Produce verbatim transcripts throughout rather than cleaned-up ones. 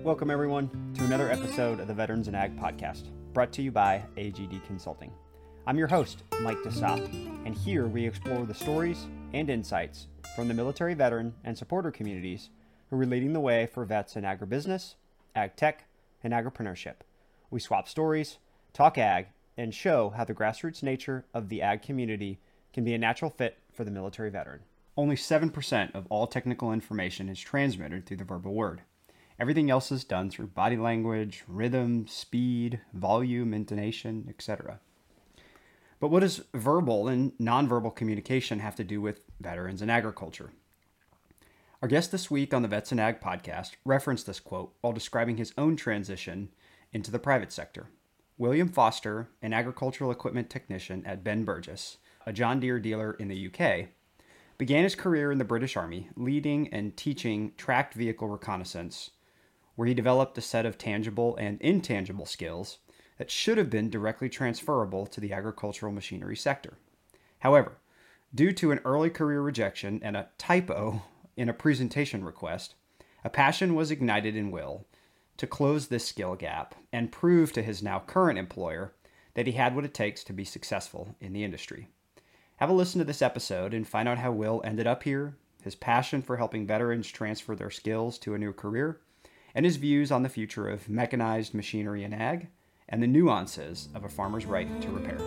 Welcome, everyone, to another episode of the Veterans in Ag podcast, brought to you by A G D Consulting. I'm your host, Mike DeSop, and here we explore the stories and insights from the military veteran and supporter communities who are leading the way for vets in agribusiness, ag tech, and agripreneurship. We swap stories, talk ag, and show how the grassroots nature of the ag community can be a natural fit for the military veteran. Only seven percent of all technical information is transmitted through the verbal word. Everything else is done through body language, rhythm, speed, volume, intonation, et cetera. But what does verbal and nonverbal communication have to do with veterans and agriculture? Our guest this week on the Vets in Ag podcast referenced this quote while describing his own transition into the private sector. William Foster, an agricultural equipment technician at Ben Burgess, a John Deere dealer in the U K, began his career in the British Army, leading and teaching tracked vehicle reconnaissance, where he developed a set of tangible and intangible skills that should have been directly transferable to the agricultural machinery sector. However, due to an early career rejection and a typo in a presentation request, a passion was ignited in Will to close this skill gap and prove to his now current employer that he had what it takes to be successful in the industry. Have a listen to this episode and find out how Will ended up here, his passion for helping veterans transfer their skills to a new career, and his views on the future of mechanized machinery and ag, and the nuances of a farmer's right to repair.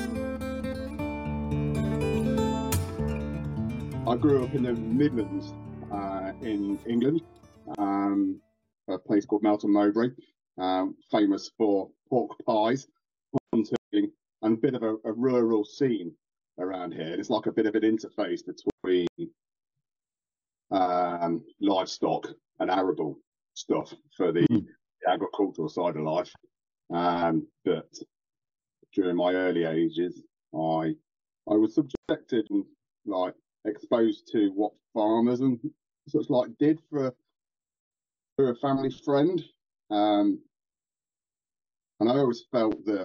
I grew up in the Midlands uh, in England, um, a place called Melton Mowbray, um, famous for pork pies, hunting, and a bit of a, a rural scene around here. It's like a bit of an interface between um, livestock and arable stuff for the mm. agricultural side of life. Um, but during my early ages, I I was subjected and like exposed to what farmers and such like did for for a family friend. Um, and I always felt that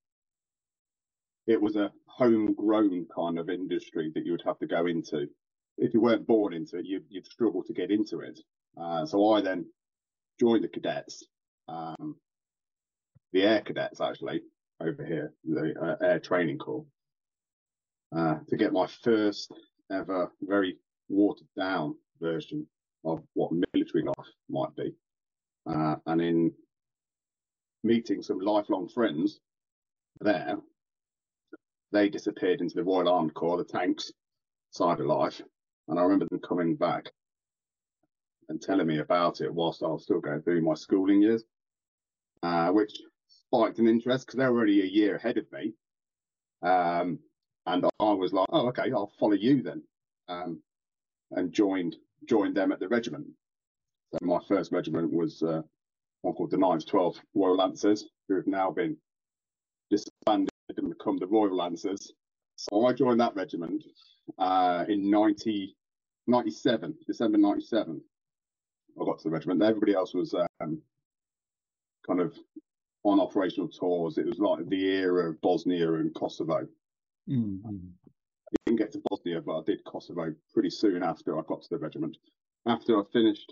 it was a homegrown kind of industry that you would have to go into. If you weren't born into it, you'd, you'd struggle to get into it. Uh, so I then joined the cadets, um, the air cadets actually, over here, the uh, air training corps, uh, to get my first ever very watered down version of what military life might be. Uh, and in meeting some lifelong friends there, they disappeared into the Royal Armed Corps, the tanks side of life. And I remember them coming back and telling me about it whilst I was still going through my schooling years, uh, which spiked an interest because they were already a year ahead of me. Um, and I was like, oh, okay, I'll follow you then. Um, and joined joined them at the regiment. So my first regiment was uh, one called the ninth twelfth Royal Lancers, who have now been disbanded and become the Royal Lancers. So I joined that regiment uh, in nineteen ninety-seven, December ninety-seven. I got to the regiment. Everybody else was um, kind of on operational tours. It was like the era of Bosnia and Kosovo. Mm-hmm. I didn't get to Bosnia, but I did Kosovo pretty soon after I got to the regiment. After I finished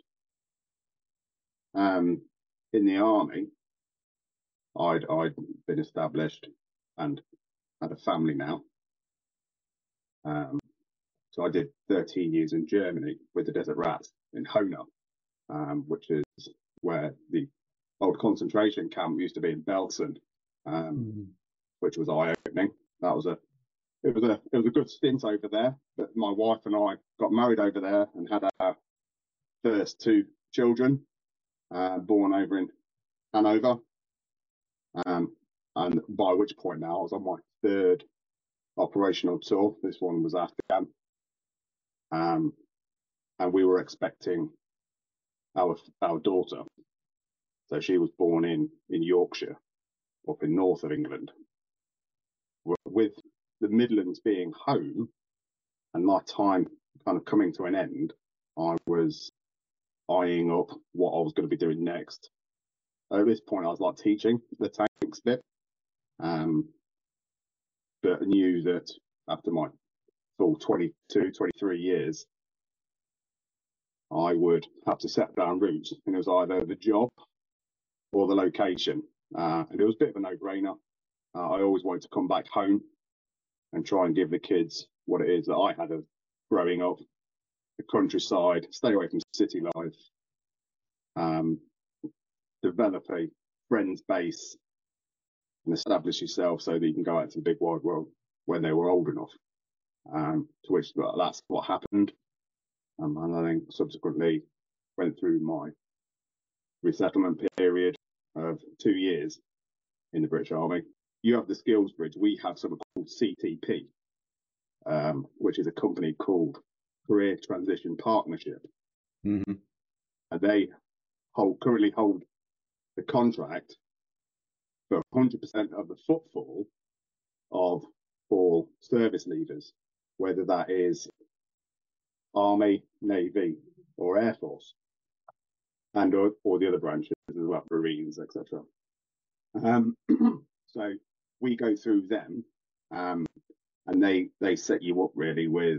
um, in the army, I'd, I'd been established and had a family now. Um, so I did thirteen years in Germany with the Desert Rats in Hona. Um, which is where the old concentration camp used to be in Belsen, um, mm. which was eye-opening. That was a it was a it was a good stint over there. But my wife and I got married over there and had our first two children, uh, born over in Hanover. Um, and by which point now I was on my third operational tour. This one was Afghan, um, and we were expecting our our daughter. So she was born in in Yorkshire, up in north of England. With the Midlands being home and my time kind of coming to an end, I was eyeing up what I was going to be doing next. At this point I was like teaching the tanks bit, um, but I knew that after my full twenty-two, twenty-three years, I would have to set down roots, and it was either the job or the location. Uh, and it was a bit of a no-brainer. Uh, I always wanted to come back home and try and give the kids what it is that I had of growing up, the countryside, stay away from city life, um, develop a friends base and establish yourself so that you can go out to the big wide world when they were old enough. Um, to which that's what happened. Um, and I think subsequently went through my resettlement period of two years in the British Army. You have the skills bridge. We have something called C T P, um, which is a company called Career Transition Partnership. Mm-hmm. And they hold currently hold the contract for one hundred percent of the footfall of all service leavers, whether that is Army, Navy, or Air Force, and or, or the other branches as well, Marines, et cetera. Um, so we go through them, um, and they they set you up really with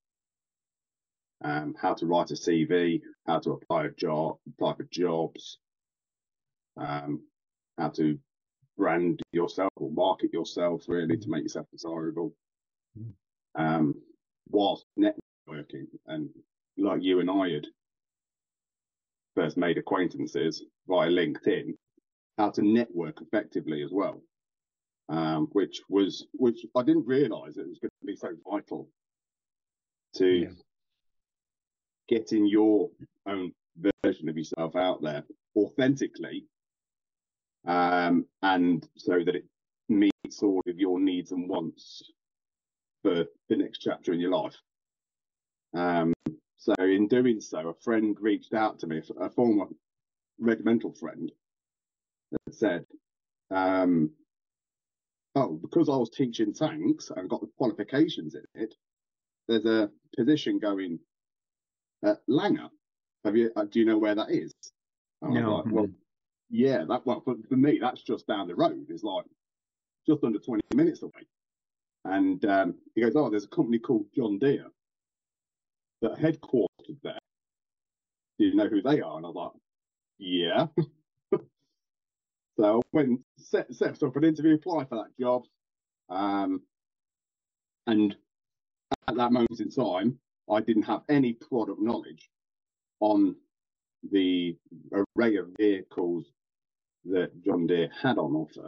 um, how to write a C V, how to apply a job, apply for jobs, um, how to brand yourself or market yourself really to make yourself desirable, um, whilst networking. And like you and I had first made acquaintances via LinkedIn, how to network effectively as well, um, which was which I didn't realise it was going to be so vital to yeah. getting your own version of yourself out there authentically, um, and so that it meets all of your needs and wants for the next chapter in your life. Um, so in doing so, a friend reached out to me, a former regimental friend, that said, um, oh, because I was teaching tanks and got the qualifications in it, there's a position going at Langer. Have you? Uh, do you know where that is? And no. I was like, well, yeah, that. Well, for, for me, that's just down the road. It's like just under twenty minutes away. And um, he goes, oh, there's a company called John Deere that are headquartered there. Do you know who they are? And I was like, yeah. So I went set set up an interview, apply for that job. Um, and at that moment in time, I didn't have any product knowledge on the array of vehicles that John Deere had on offer,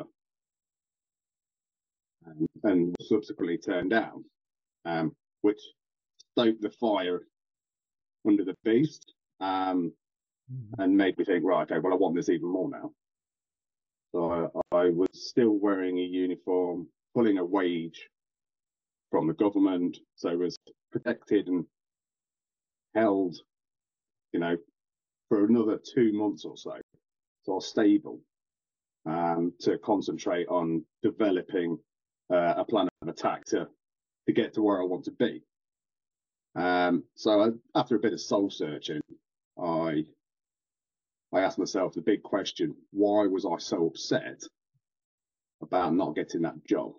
and, and subsequently turned down, um, which stoked the fire under the beast, um, mm-hmm. and made me think, right, okay, well, I want this even more now. So I, I was still wearing a uniform, pulling a wage from the government, so it was protected and held, you know, for another two months or so. So I was stable, um, to concentrate on developing uh, a plan of attack to, to get to where I want to be. Um, so I, after a bit of soul searching, I I asked myself the big question: why was I so upset about not getting that job?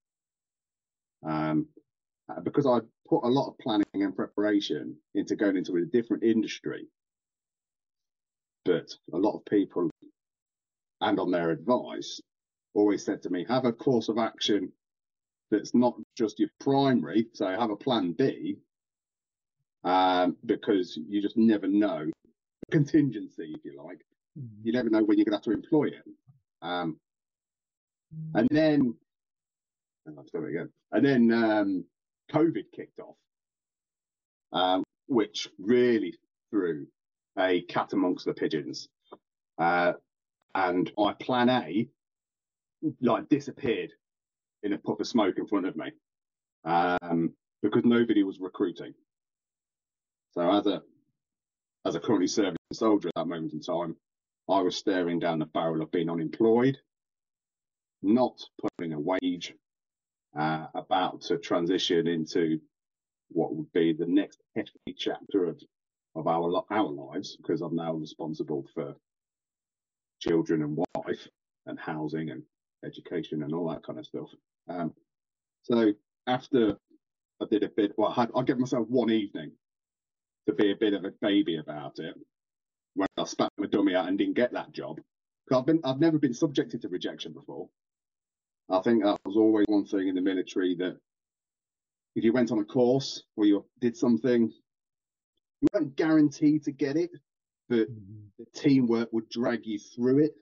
Um, because I put a lot of planning and preparation into going into a different industry, but a lot of people, and on their advice, always said to me, have a course of action that's not just your primary, so have a plan B, um, because you just never know. Contingency, if you like. Mm-hmm. You never know when you're going to have to employ it. Um, and then, oh, sorry again. And then um, COVID kicked off, um, which really threw a cat amongst the pigeons. Uh, and my plan A, like, disappeared in a puff of smoke in front of me, um, because nobody was recruiting. So as a as a currently serving soldier at that moment in time, I was staring down the barrel of being unemployed, not putting a wage, uh, about to transition into what would be the next hefty chapter of of our our lives, because I'm now responsible for children and wife and housing and education and all that kind of stuff. Um, so after I did a bit, well, I, had, I gave myself one evening to be a bit of a baby about it, when I spat my dummy out and didn't get that job. I've been, I've never been subjected to rejection before. I think that was always one thing in the military, that if you went on a course or you did something, you weren't guaranteed to get it, but mm-hmm. the teamwork would drag you through it.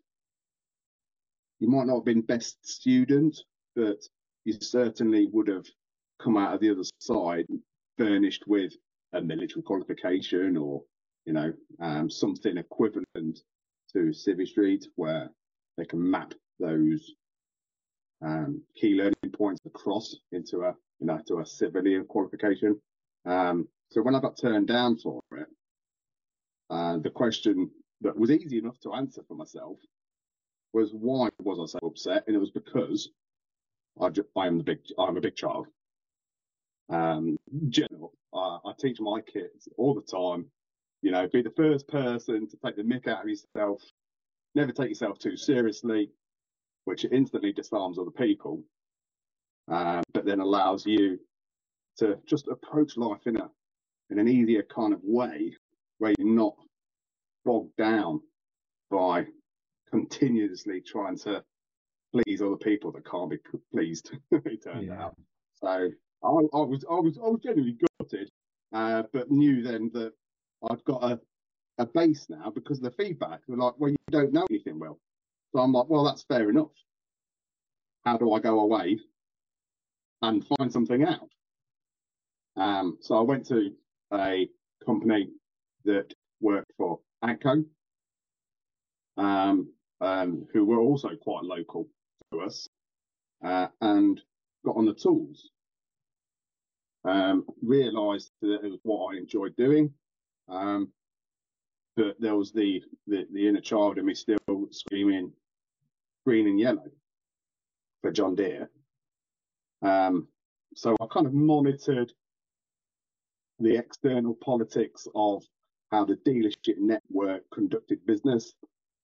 You might not have been best student, but you certainly would have come out of the other side furnished with a military qualification, or, you know, um, something equivalent to Civvy Street, where they can map those um, key learning points across into a, you know, to a civilian qualification. Um, so when I got turned down for it, uh, the question that was easy enough to answer for myself was, why was I so upset? And it was because I, just, I am the big, I'm a big child. Um, general, uh, I teach my kids all the time, you know, be the first person to take the mick out of yourself, never take yourself too seriously, which instantly disarms other people, uh, but then allows you to just approach life in a in an easier kind of way, where you're not bogged down by continuously trying to please other people that can't be pleased. It turned yeah. out. So I, I was I was I was genuinely gutted, uh, but knew then that I'd got a, a base now because of the feedback. They're like, well, you don't know anything well. So I'm like, well, that's fair enough. How do I go away and find something out? Um, so I went to a company that worked for AGCO, um, um, who were also quite local to us, uh, and got on the tools. Um, realised that it was what I enjoyed doing, um, but there was the, the the inner child in me still screaming green and yellow for John Deere. Um, so I kind of monitored the external politics of how the dealership network conducted business,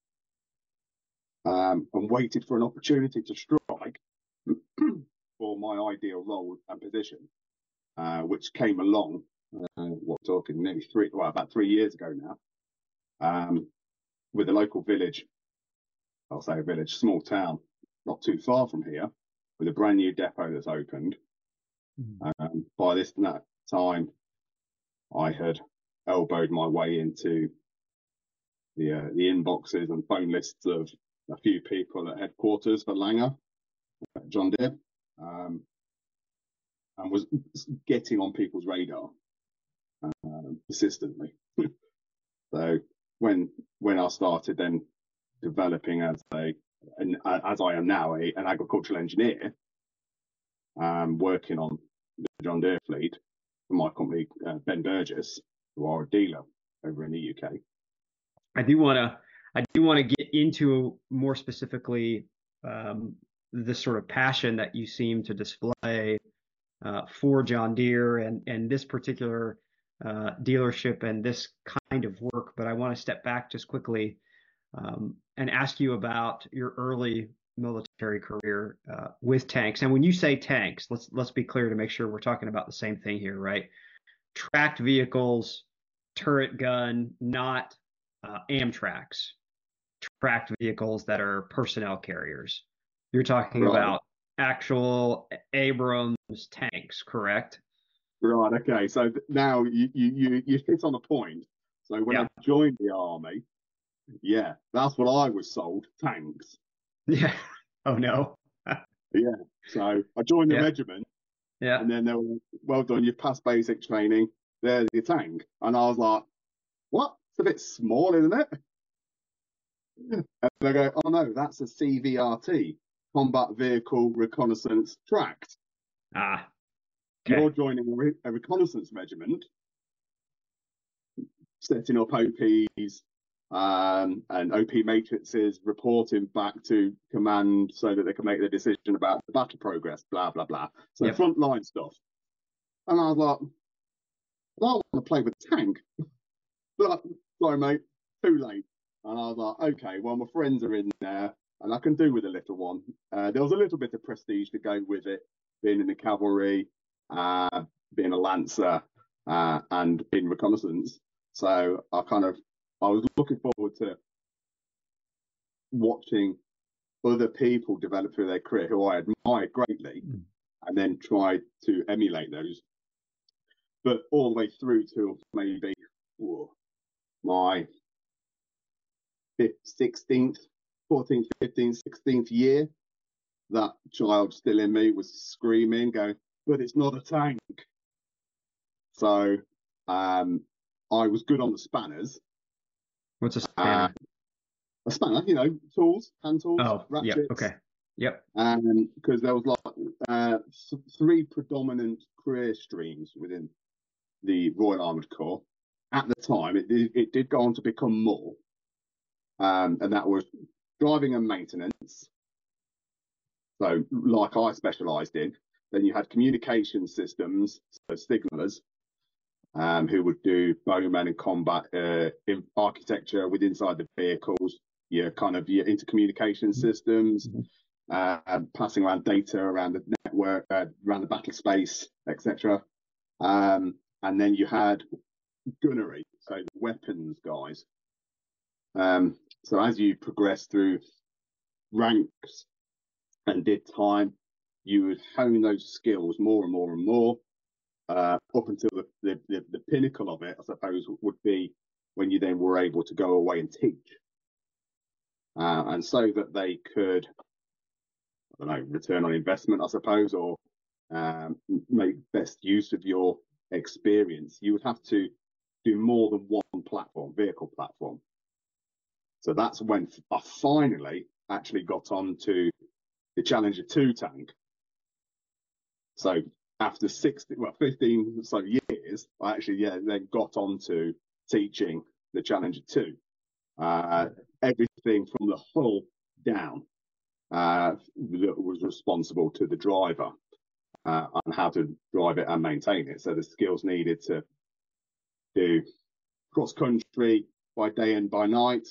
um, and waited for an opportunity to strike for my ideal role and position, uh, which came along, uh, what we're talking nearly three, well, about three years ago now, um, with a local village, I'll say a village, small town, not too far from here, with a brand new depot that's opened. Mm. Um, by this that time, I had elbowed my way into the uh, the inboxes and phone lists of a few people at headquarters for Langer, John Deere, um, and was getting on people's radar uh, persistently. So when when I started then developing as a an, as I am now a, an agricultural engineer, um, working on the John Deere fleet for my company, uh, Ben Burgess, who are a dealer over in the U K. I do want to I do want to get into more specifically um, the sort of passion that you seem to display uh, for John Deere and and this particular uh, dealership and this kind of work. But I want to step back just quickly um, and ask you about your early military career uh, with tanks. And when you say tanks, let's let's be clear to make sure we're talking about the same thing here, right? Tracked vehicles, turret gun, not uh, Amtraks. Tracked vehicles that are personnel carriers. You're talking right. about actual Abrams tanks, correct? Right. Okay. So now you you you hit on a point. So when yeah. I joined the army, yeah, that's what I was sold, tanks. Yeah. Oh no. Yeah. So I joined the yeah. regiment. Yeah. And then they were, well done, you've passed basic training. There's your tank. And I was like, what? It's a bit small, isn't it? And they go, oh no, that's a C V R T, Combat Vehicle Reconnaissance Tracked. Ah. Okay. You're joining a, re- a reconnaissance regiment, setting up O Ps um, and O P matrices, reporting back to command so that they can make the decision about the battle progress, blah, blah, blah. So yep. frontline stuff. And I was like, well, I want to play with the tank. But, sorry, mate, too late. And I was like, okay, well, my friends are in there and I can do with a little one. Uh, there was a little bit of prestige to go with it, being in the cavalry, uh, being a lancer, uh, and in reconnaissance. So I kind of, I was looking forward to watching other people develop through their career who I admired greatly, mm. and then tried to emulate those. But all the way through to maybe oh, my sixteenth, fourteenth, fifteenth, sixteenth year, that child still in me was screaming, going, but it's not a tank. So um, I was good on the spanners. What's a spanner? Uh, a spanner, you know, tools, hand tools, oh, ratchets. Yep, okay. Yep. And because there was like uh, th- three predominant career streams within the Royal Armoured Corps. At the time, it, it, it did go on to become more. Um, and that was driving and maintenance. So like I specialised in. Then you had communication systems, so signallers, um, who would do bowmen and combat uh, in architecture with inside the vehicles, your kind of your intercommunication systems, mm-hmm. uh, passing around data around the network, uh, around the battle space, et cetera. Um, and then you had gunnery, so the weapons guys. Um, so as you progress through ranks and did time, you would hone those skills more and more and more, uh, up until the, the, the, the pinnacle of it, I suppose, would be when you then were able to go away and teach. Uh, and so that they could, I don't know, return on investment, I suppose, or um, make best use of your experience, you would have to do more than one platform, vehicle platform. So that's when I finally actually got onto the Challenger two tank. So after sixteen, well, fifteen or so years, I actually, yeah, then got onto teaching the Challenger two. Uh, everything from the hull down uh, that was responsible to the driver uh, on how to drive it and maintain it. So the skills needed to do cross country by day and by night,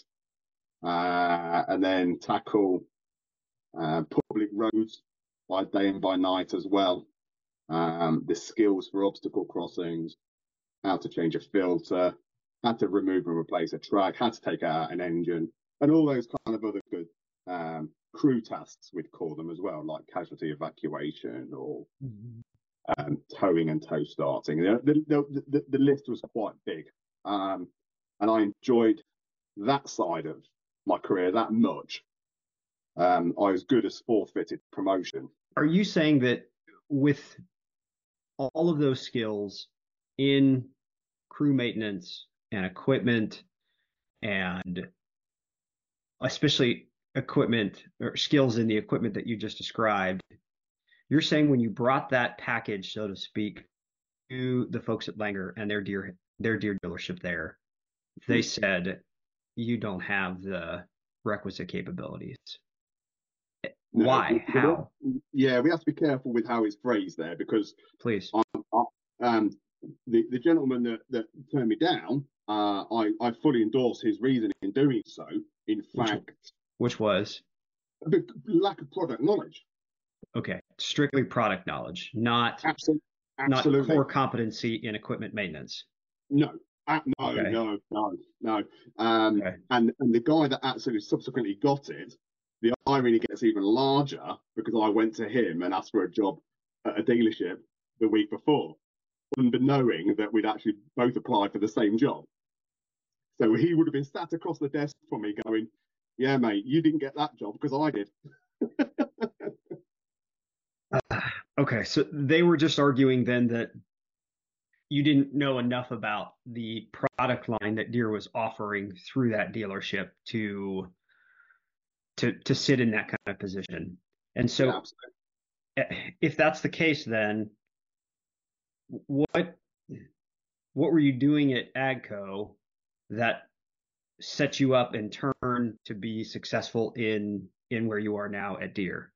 uh, and then tackle uh, public roads by day and by night as well. Um, the skills for obstacle crossings, how to change a filter, how to remove and replace a track, how to take out an engine, and all those kind of other good um, crew tasks, we'd call them as well, like casualty evacuation or mm-hmm. um, towing and tow starting. The, the, the, the list was quite big, um, and I enjoyed that side of my career that much. Um, I was good as forfeited promotion. Are you saying that with all of those skills in crew maintenance and equipment, and especially equipment or skills in the equipment that you just described, you're saying when you brought that package, so to speak, to the folks at Langer and their Deere, their Deere dealership there, they said you don't have the requisite capabilities. No, Why? we, How? Yeah, we have to be careful with how it's phrased there, because please, I, I, um, the the gentleman that, that turned me down, uh, I I fully endorse his reason in doing so. In fact, which, which was a big lack of product knowledge. Okay, strictly product knowledge, not Absolutely. not core competency in equipment maintenance. No, uh, no, okay. no, no, no. Um, okay. And and the guy that absolutely subsequently got it, the irony gets even larger because I went to him and asked for a job at a dealership the week before, unbeknowing that we'd actually both applied for the same job. So he would have been sat across the desk from me going, yeah, mate, you didn't get that job because I did. uh, okay, so they were just arguing then that you didn't know enough about the product line that Deere was offering through that dealership to to to sit in that kind of position. And so yeah, if that's the case, then what what were you doing at AGCO that set you up in turn to be successful in in where you are now at Deere?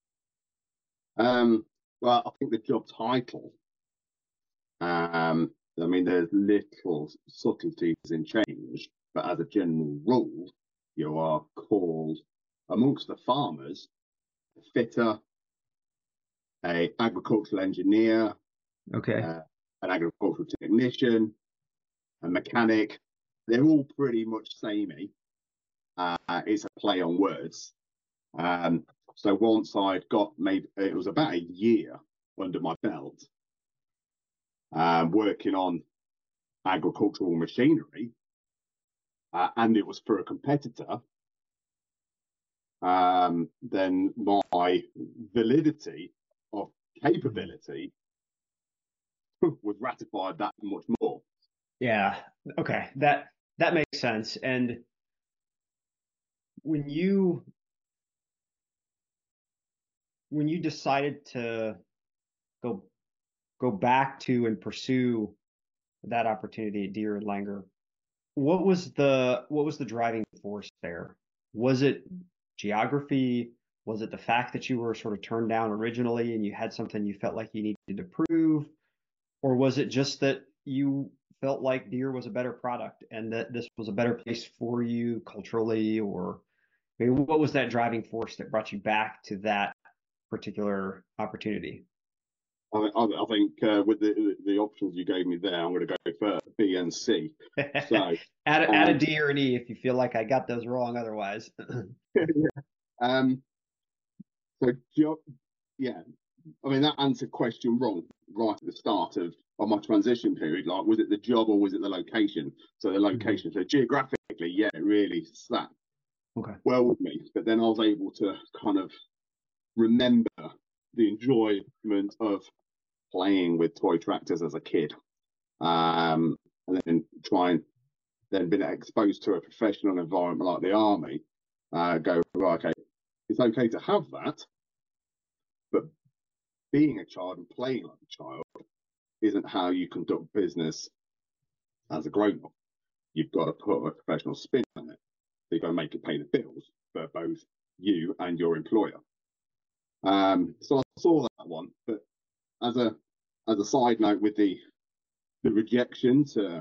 Um, well, I think the job title, um, I mean, there's little subtleties in change, but as a general rule, you are called amongst the farmers a fitter, a agricultural engineer, okay, uh, an agricultural technician, a mechanic. They're all pretty much samey. Uh, it's a play on words. Um, so once I'd got maybe it was about a year under my belt, um, working on agricultural machinery, uh, and it was for a competitor, um, then my validity of capability was ratified that much more. Yeah. Okay. That that makes sense. And when you when you decided to go go back to and pursue that opportunity at Deere and Langer, what was the what was the driving force there? Was it geography? Was it the fact that you were sort of turned down originally and you had something you felt like you needed to prove? Or was it just that you felt like Deere was a better product and that this was a better place for you culturally? Or I mean, what was that driving force that brought you back to that particular opportunity? I, I, I think uh, with the the options you gave me there, I'm going to go for B and C. So add, a, add a um, D or an E if you feel like I got those wrong otherwise. um, so yeah, I mean that answered question wrong right at the start of, of my transition period. Like, was it the job or was it the location? So the location. Mm-hmm. So geographically, yeah, it really sat okay. well with me. But then I was able to kind of remember the enjoyment of playing with toy tractors as a kid, um, and then try and then been exposed to a professional environment like the army. Uh, go right, okay, it's okay to have that, but being a child and playing like a child isn't how you conduct business as a grown-up. You've got to put a professional spin on it. So you've got to make it pay the bills for both you and your employer. Um, so I saw that one, but as a as a side note, with the the rejection to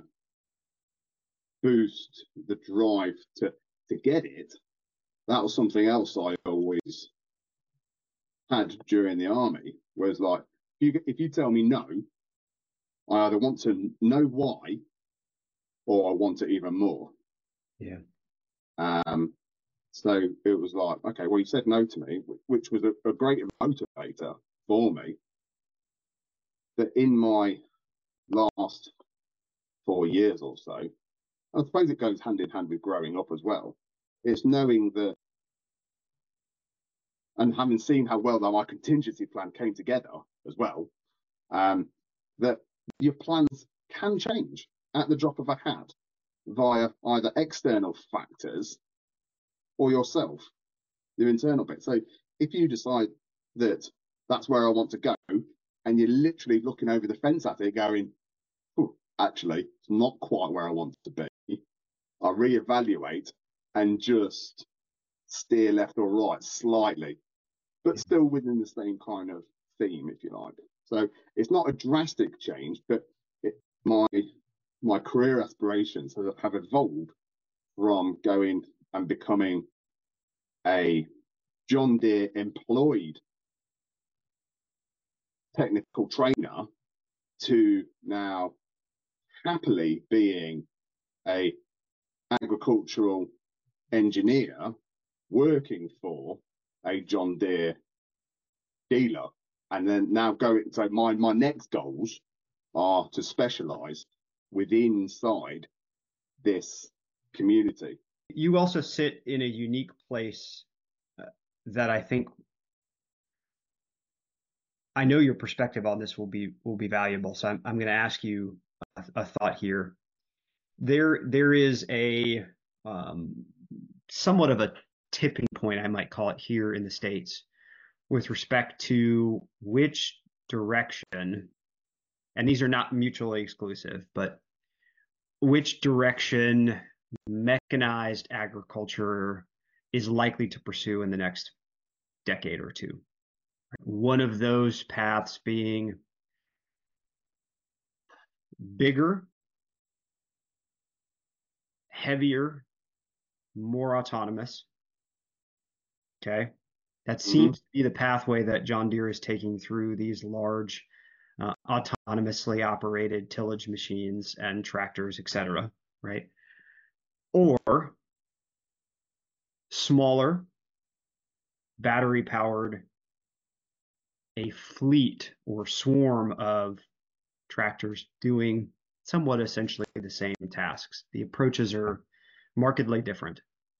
boost the drive to to get it, that was something else I always had during the army. Whereas, like, if you if you tell me no, I either want to know why, or I want it even more. Yeah. Um. So it was like, okay, well, you said no to me, which was a, a great motivator for me. That in my last four years or so, I suppose it goes hand in hand with growing up as well. It's knowing that, and having seen how well that my contingency plan came together as well, um, that your plans can change at the drop of a hat via either external factors or yourself, your internal bit. So if you decide that that's where I want to go, and you're literally looking over the fence at it going, actually, it's not quite where I want to be, I reevaluate and just steer left or right slightly, but still within the same kind of theme, if you like. So it's not a drastic change, but it, my my career aspirations have, have evolved from going and becoming a John Deere employed technical trainer to now happily being a agricultural engineer working for a John Deere dealer, and then now going. So my my next goals are to specialize within inside this community. You also sit in a unique place uh, that I think I know your perspective on this will be will be valuable. So I'm I'm going to ask you a, a thought here. There there is a um, somewhat of a tipping point, I might call it, here in the States with respect to which direction, and these are not mutually exclusive, but which direction mechanized agriculture is likely to pursue in the next decade or two. One of those paths being bigger, heavier, more autonomous. Okay. That seems mm-hmm. to be the pathway that John Deere is taking through these large, uh, autonomously operated tillage machines and tractors, et cetera. Right. Or smaller, battery powered, a fleet or swarm of tractors doing somewhat essentially the same tasks. The approaches are markedly different.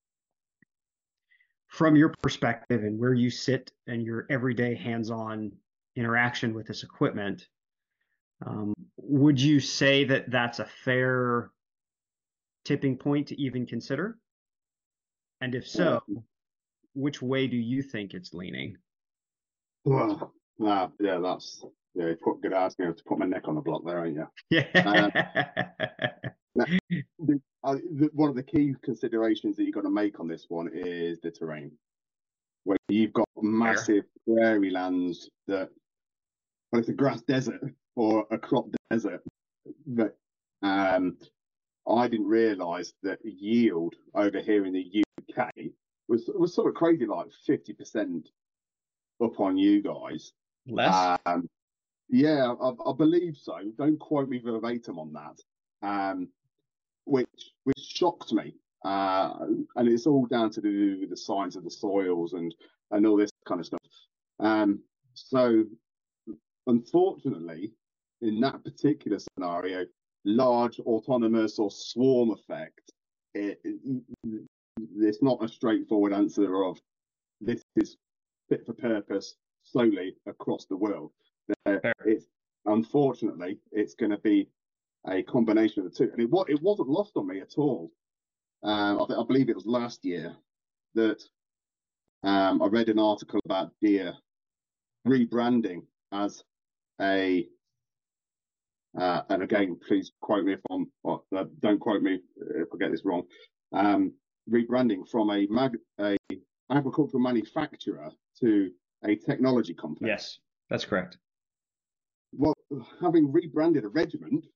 From your perspective and where you sit and your everyday hands-on interaction with this equipment, um, would you say that that's a fair tipping point to even consider? And if so, which way do you think it's leaning? Well, uh, yeah, that's yeah. You put good asking me to put my neck on the block there, ain't you? Yeah. Um, the, uh, the, one of the key considerations that you've got to make on this one is the terrain. Where you've got massive prairie lands that, well, it's a grass desert or a crop desert. But um, I didn't realise that yield over here in the U K was was sort of crazy, like fifty percent up on you guys. Less? Um, yeah, I, I believe so. Don't quote me verbatim on that. Um, which which shocked me. Uh, and it's all down to do with the science of the soils and and all this kind of stuff. Um, so, unfortunately, in that particular scenario, large autonomous or swarm effect, it, it, it's not a straightforward answer of this is fit for purpose solely across the world. Uh, it's unfortunately it's going to be a combination of the two, and it what it wasn't lost on me at all. Um, I, th- I believe it was last year that um, I read an article about Deere rebranding as a, uh, and again, please quote me if I'm, well, uh, don't quote me if I get this wrong, um, rebranding from a, mag- a agricultural manufacturer to a technology company. Yes, that's correct. Well, having rebranded a regiment,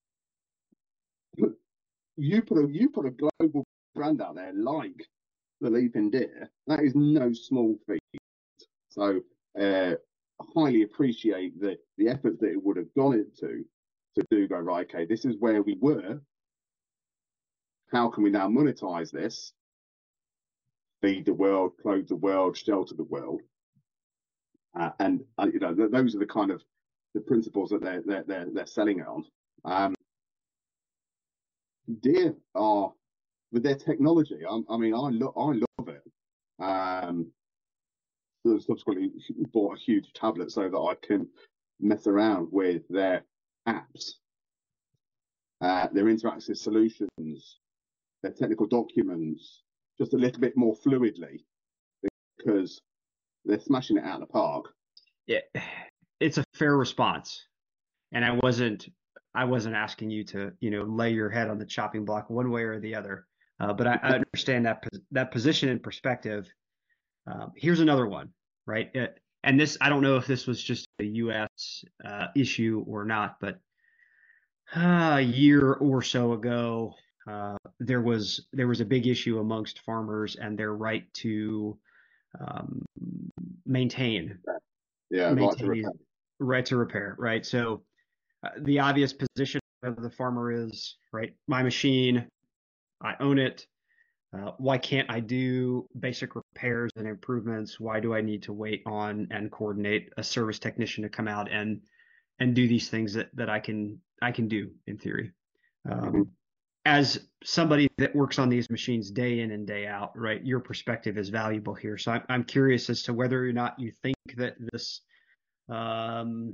you put a you put a global brand out there like the Leaping Deer. That is no small feat. So uh, I highly appreciate the the effort that it would have gone into to do go right. Okay, this is where we were. How can we now monetize this? Feed the world, clothe the world, shelter the world, uh, and uh, you know th- those are the kind of the principles that they're they're they're, they're selling it on. Um, Deere are with their technology. I, I mean, I love I love it. Um, subsequently bought a huge tablet so that I can mess around with their apps, uh, their interactive solutions, their technical documents, just a little bit more fluidly because they're smashing it out of the park. Yeah, it's a fair response, and I wasn't I wasn't asking you to you know lay your head on the chopping block one way or the other, uh, but I, I understand that that position and perspective. Um, here's another one, right? It, and this I don't know if this was just a U S uh, issue or not, but uh, a year or so ago, uh, there was there was a big issue amongst farmers and their right to um, maintain Yeah, right to repair. right to repair, right? So uh, the obvious position of the farmer is, right, my machine, I own it. Uh, why can't I do basic repairs and improvements? Why do I need to wait on and coordinate a service technician to come out and and do these things that, that I can I can do in theory? Um, mm-hmm. As somebody that works on these machines day in and day out, right, your perspective is valuable here. So I'm, I'm curious as to whether or not you think that this um,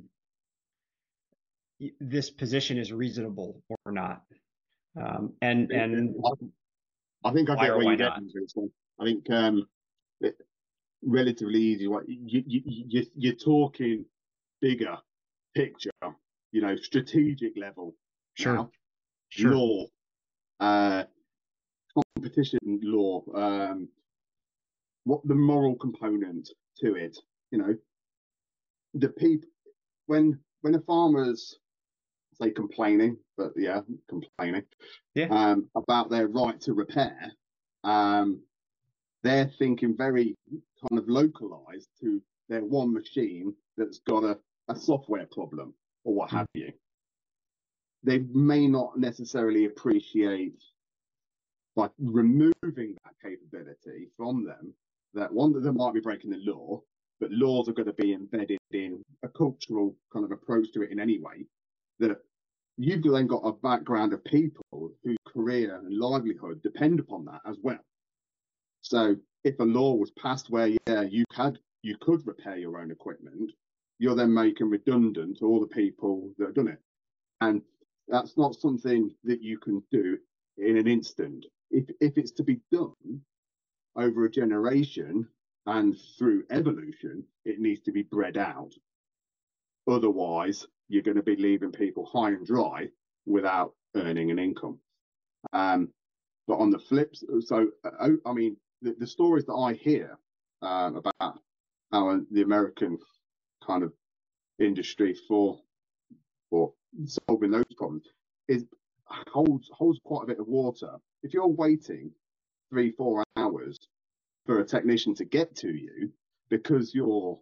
this position is reasonable or not. Um, and and I think I get where you're getting to this one. I think um, it, relatively easy. You, you, you, you're talking bigger picture, you know, strategic level. Sure. Now, sure. Law, uh, competition law, um, what the moral component to it, you know, the people, when, when a farmer's, say, complaining, but yeah, complaining, yeah. Um, about their right to repair, um, they're thinking very kind of localized to their one machine that's got a, a software problem or what have you. They may not necessarily appreciate by removing that capability from them, that one, that they might be breaking the law, but laws are going to be embedded in a cultural kind of approach to it in any way, that you've then got a background of people whose career and livelihood depend upon that as well. So if a law was passed where, yeah, you could, you could repair your own equipment, you're then making redundant all the people that have done it. And that's not something that you can do in an instant. If, if it's to be done over a generation and through evolution, it needs to be bred out. Otherwise, you're going to be leaving people high and dry without earning an income. Um, but on the flips, so uh, I mean, the, the stories that I hear um, about how the American kind of industry for for solving those problems is holds holds quite a bit of water. If you're waiting three, four hours for a technician to get to you because your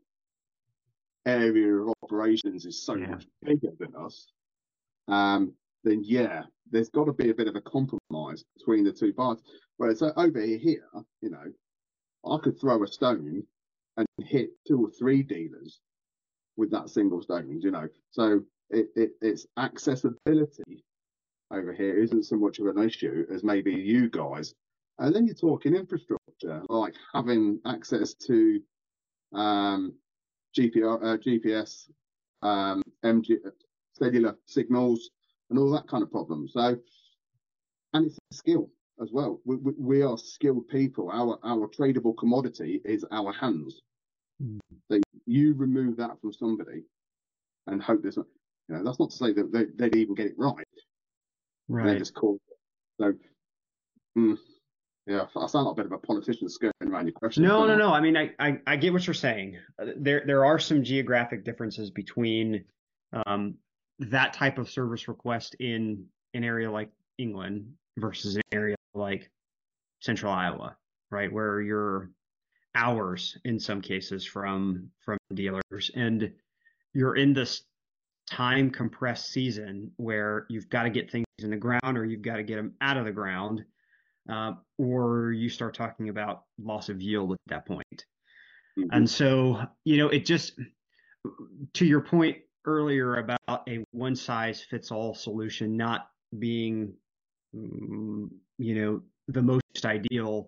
area of operations is so yeah. much bigger than us, um, then yeah, there's got to be a bit of a compromise between the two parts. Whereas uh, over here, you know, I could throw a stone and hit two or three dealers with that single stone, you know. So it, it it's accessibility over here isn't so much of an issue as maybe you guys. And then you're talking infrastructure, like having access to um, G P R, uh, G P S, um, M G, cellular signals, and all that kind of problem. So, and it's a skill as well. We, we, we are skilled people. Our our tradable commodity is our hands. Mm. So you remove that from somebody and hope there's not, you know, that's not to say that they, they'd even get it right. Right. They just call it. So, mm, yeah, I sound like a bit of a politician skirting around your question. No, no, no. I mean, I, I, I get what you're saying. There, there are some geographic differences between um, that type of service request in an area like England versus an area like Central Iowa, right, where you're hours in some cases from from dealers, and you're in this time compressed season where you've got to get things in the ground or you've got to get them out of the ground. Uh, or you start talking about loss of yield at that point. Mm-hmm. And so, you know, it just, to your point earlier about a one size fits all solution not being, you know, the most ideal,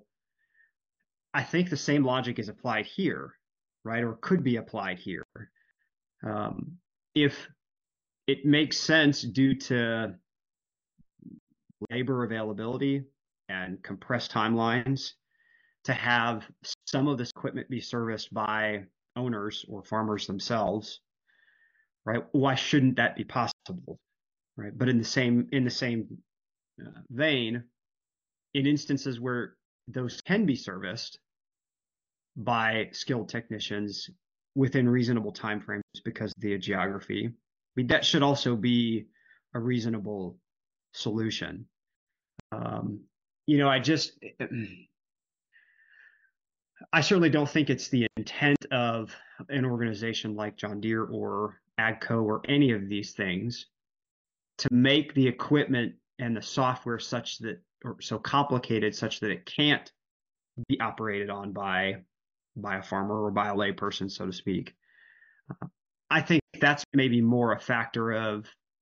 I think the same logic is applied here, right? Or could be applied here. Um, if it makes sense due to labor availability and compressed timelines to have some of this equipment be serviced by owners or farmers themselves, right? Why shouldn't that be possible, right? But in the same in the same uh, vein, in instances where those can be serviced by skilled technicians within reasonable timeframes because of the geography, I mean, that should also be a reasonable solution. Um, You know, I just, I certainly don't think it's the intent of an organization like John Deere or AGCO or any of these things to make the equipment and the software such that, or so complicated such that it can't be operated on by, by a farmer or by a layperson, so to speak. Uh, I think that's maybe more a factor of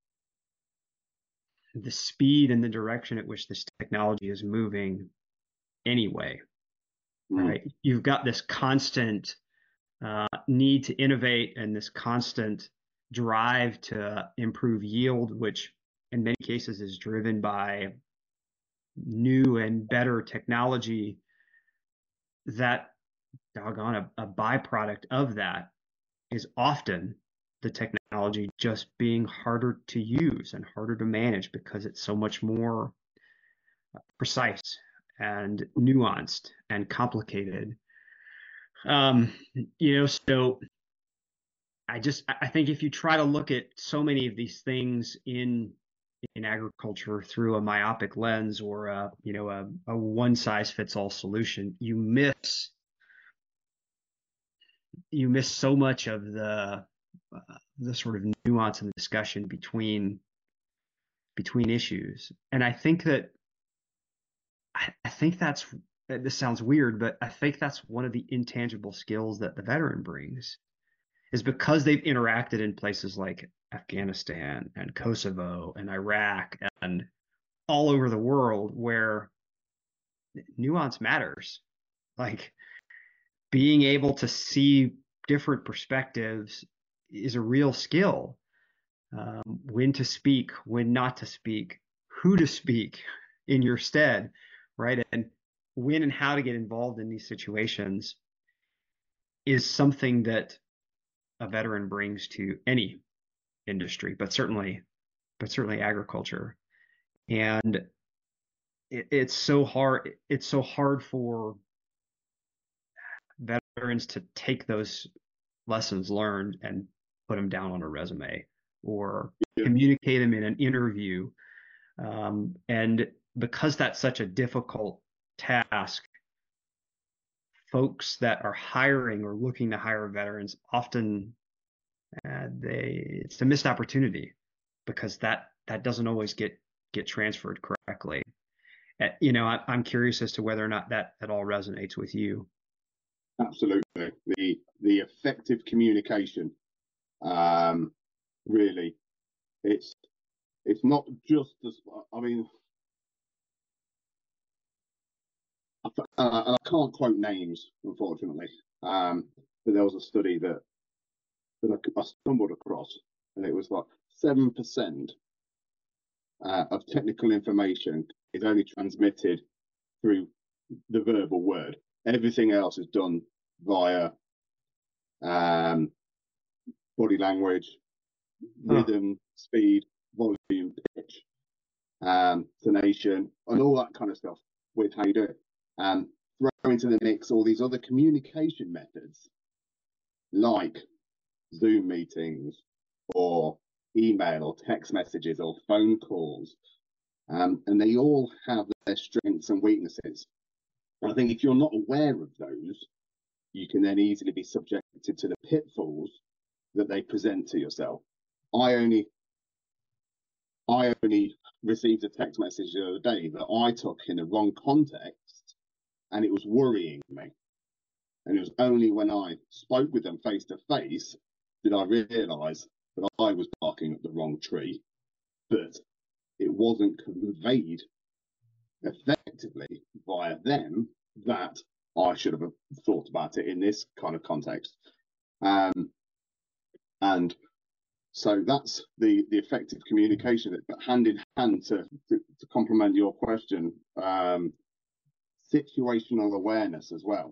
the speed and the direction at which this technology is moving anyway, mm. right? You've got this constant uh, need to innovate and this constant drive to improve yield, which in many cases is driven by new and better technology. That doggone a, a byproduct of that is often the technology just being harder to use and harder to manage because it's so much more precise and nuanced and complicated. Um, you know, so I just, I think if you try to look at so many of these things in in agriculture through a myopic lens or a, you know, a, a one size fits all solution, you miss you miss so much of the uh, the sort of nuance in the discussion between between issues. And I think that I think that's, this sounds weird, but I think that's one of the intangible skills that the veteran brings, is because they've interacted in places like Afghanistan and Kosovo and Iraq and all over the world where nuance matters. Like, being able to see different perspectives is a real skill. Um, when to speak, when not to speak, who to speak in your stead, right? And when and how to get involved in these situations is something that a veteran brings to any industry, but certainly, but certainly agriculture. And it, it's so hard. It's so hard for veterans to take those lessons learned and put them down on a resume or Yeah. communicate them in an interview. Um, and because that's such a difficult task, folks that are hiring or looking to hire veterans often uh, they it's a missed opportunity because that that doesn't always get get transferred correctly. Uh, you know, I, I'm curious as to whether or not that at all resonates with you. Absolutely. The the effective communication, um, really, it's it's not just as, I mean, I, uh, and I can't quote names, unfortunately, um, but there was a study that that I, I stumbled across, and it was like seven percent uh, of technical information is only transmitted through the verbal word. Everything else is done via um, body language, rhythm, huh. speed, volume, pitch, um, tonation, and all that kind of stuff with how you do it. Um, throw into the mix all these other communication methods like Zoom meetings or email or text messages or phone calls. Um, and they all have their strengths and weaknesses. And I think if you're not aware of those, you can then easily be subjected to the pitfalls that they present to yourself. I only I only received a text message the other day that I took in the wrong context, and it was worrying me. And it was only when I spoke with them face to face did I realise that I was barking at the wrong tree, but it wasn't conveyed effectively via them that I should have thought about it in this kind of context. Um, and so that's the, the effective communication, but hand in hand to, to, to complement your question, um, situational awareness as well.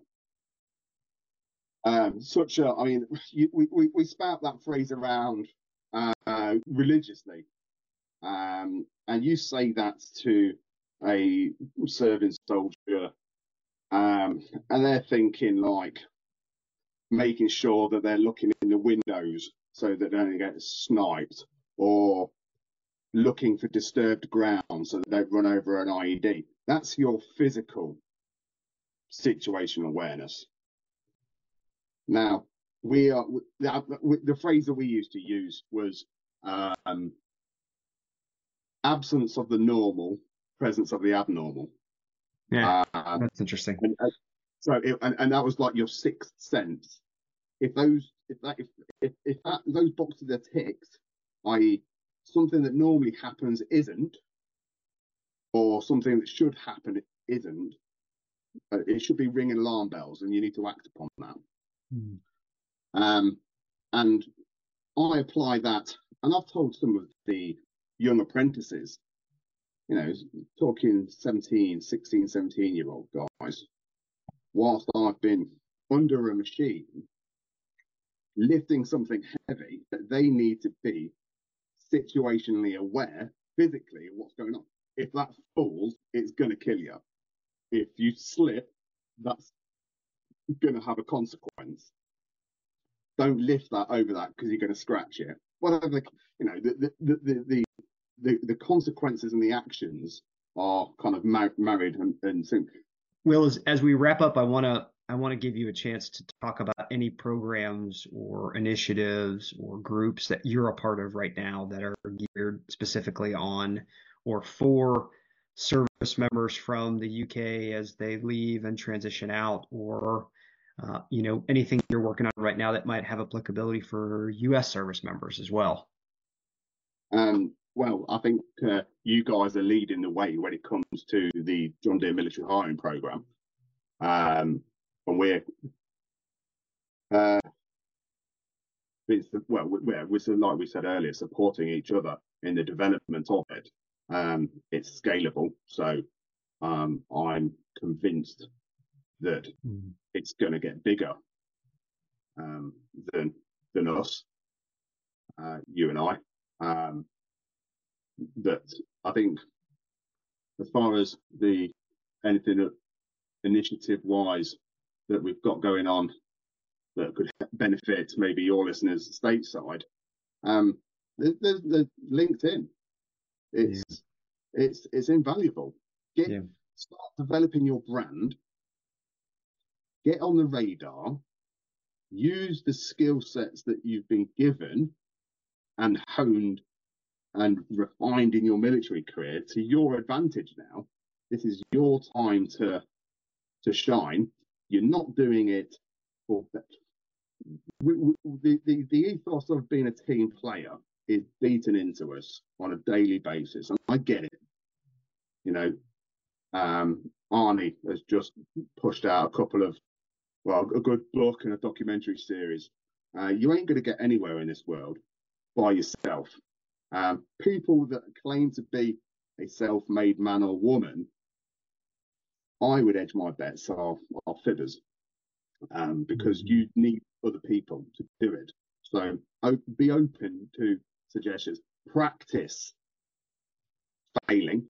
Um, such a, I mean, you, we, we, we spout that phrase around uh, religiously. Um, and you say that to a serving soldier, um, and they're thinking like making sure that they're looking in the windows so that they don't get sniped, or looking for disturbed ground so that they don't run over an I E D. That's your physical situational awareness. Now, we are the, the phrase that we used to use was um, absence of the normal, presence of the abnormal. Yeah, uh, that's interesting. And, uh, so, it, and, and that was like your sixth sense. If those, if that, if if, if that, those boxes are ticked, that is, something that normally happens isn't, or something that should happen isn't, uh, it should be ringing alarm bells, and you need to act upon that. Mm. Um, and I apply that, and I've told some of the young apprentices, you know, talking seventeen, sixteen, seventeen year old guys, whilst I've been under a machine lifting something heavy, that they need to be situationally aware physically of what's going on. If that falls, it's going to kill you. If you slip, that's going to have a consequence. Don't lift that over that because you're going to scratch it. Whatever, you know, the the the the the, the consequences and the actions are kind of mar- married and, and sync. Will, as, as we wrap up, I want to I want to give you a chance to talk about any programs or initiatives or groups that you're a part of right now that are geared specifically on or for service service members from the U K as they leave and transition out, or uh, you know, anything you're working on right now that might have applicability for U S service members as well? Um, well, I think uh, you guys are leading the way when it comes to the John Deere military hiring program, um, and we're uh, it's well, we're, we're like we said earlier, supporting each other in the development of it. Um, it's scalable, so um, I'm convinced that mm. it's going to get bigger um, than than us, uh, you and I. Um, that I think, as far as the anything that initiative wise that we've got going on that could benefit maybe your listeners stateside, um, there's, there's, there's LinkedIn. It's yeah. it's it's invaluable. Get yeah. Start developing your brand. Get on the radar. Use the skill sets that you've been given and honed and refined in your military career to your advantage now. This is your time to to shine. You're not doing it for we, we, the, the the ethos of being a team player is beaten into us on a daily basis, and I get it. You know, um, Arnie has just pushed out a couple of well, a good book and a documentary series. Uh, you ain't going to get anywhere in this world by yourself. Um, people that claim to be a self-made man or woman, I would edge my bets are, are fibbers, um, because you need other people to do it. So op- be open to suggestions. Practice failing.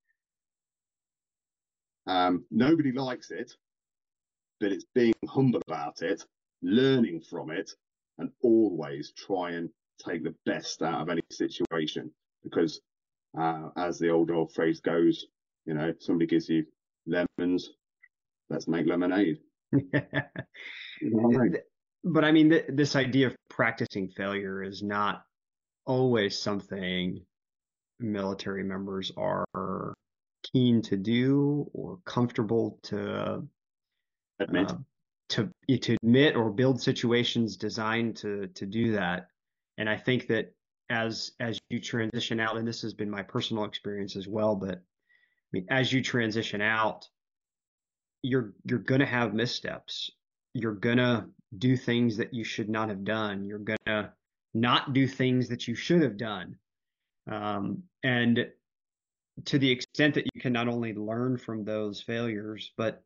Um, nobody likes it, but it's being humble about it, learning from it, and always try and take the best out of any situation, because uh, as the old old phrase goes, you know, somebody gives you lemons, let's make lemonade. You know what I mean? But I mean, th- this idea of practicing failure is not always something military members are keen to do or comfortable to admit. Uh, to to admit or build situations designed to to do that. And I think that as as you transition out, and this has been my personal experience as well, but I mean, as you transition out, you're you're gonna have missteps. You're gonna do things that you should not have done. You're gonna not do things that you should have done. Um, and to the extent that you can not only learn from those failures, but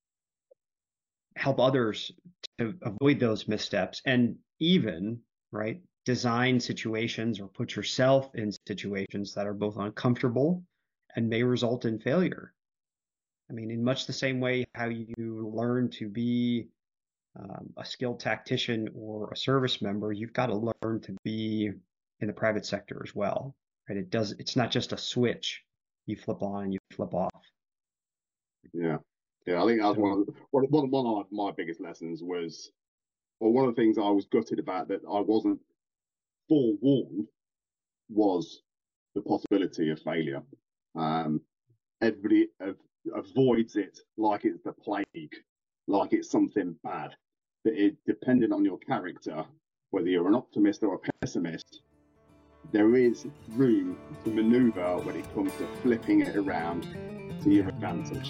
help others to avoid those missteps, and even, right, design situations or put yourself in situations that are both uncomfortable and may result in failure. I mean, in much the same way how you learn to be um, a skilled tactician or a service member, you've got to learn to be in the private sector as well, right? It does. It's not just a switch you flip on and you flip off. Yeah. Yeah, I think that was one of, one, one of my biggest lessons was, or one of the things I was gutted about that I wasn't forewarned was the possibility of failure. Um, everybody av- avoids it like it's the plague, like it's something bad. But it, depending on your character, whether you're an optimist or a pessimist, there is room to maneuver when it comes to flipping it around to your advantage.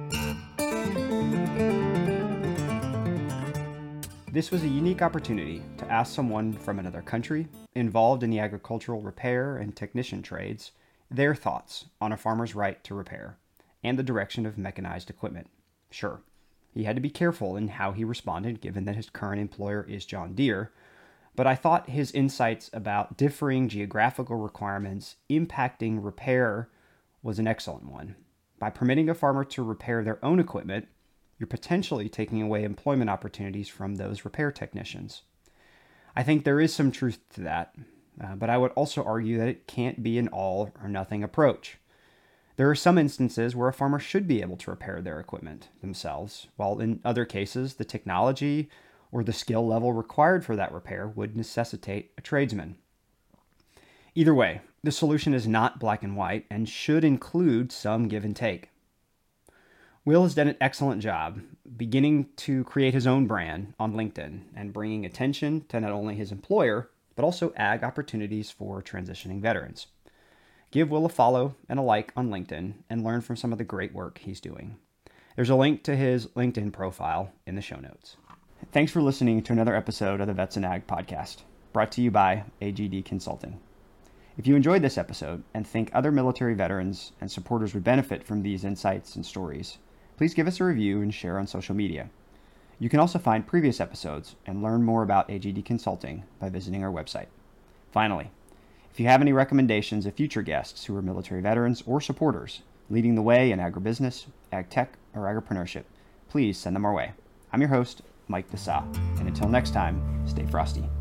This was a unique opportunity to ask someone from another country involved in the agricultural repair and technician trades their thoughts on a farmer's right to repair and the direction of mechanized equipment. Sure, he had to be careful in how he responded given that his current employer is John Deere, but I thought his insights about differing geographical requirements impacting repair was an excellent one. By permitting a farmer to repair their own equipment, you're potentially taking away employment opportunities from those repair technicians. I think there is some truth to that, uh, but I would also argue that it can't be an all or nothing approach. There are some instances where a farmer should be able to repair their equipment themselves, while in other cases, the technology or the skill level required for that repair would necessitate a tradesman. Either way, the solution is not black and white and should include some give and take. Will has done an excellent job beginning to create his own brand on LinkedIn and bringing attention to not only his employer, but also ag opportunities for transitioning veterans. Give Will a follow and a like on LinkedIn and learn from some of the great work he's doing. There's a link to his LinkedIn profile in the show notes. Thanks for listening to another episode of the Vets and Ag podcast, brought to you by A G D Consulting. If you enjoyed this episode and think other military veterans and supporters would benefit from these insights and stories, please give us a review and share on social media. You can also find previous episodes and learn more about A G D Consulting by visiting our website. Finally, if you have any recommendations of future guests who are military veterans or supporters leading the way in agribusiness, ag tech, or agripreneurship, please send them our way. I'm your host, Mike Dessau, and until next time, stay frosty.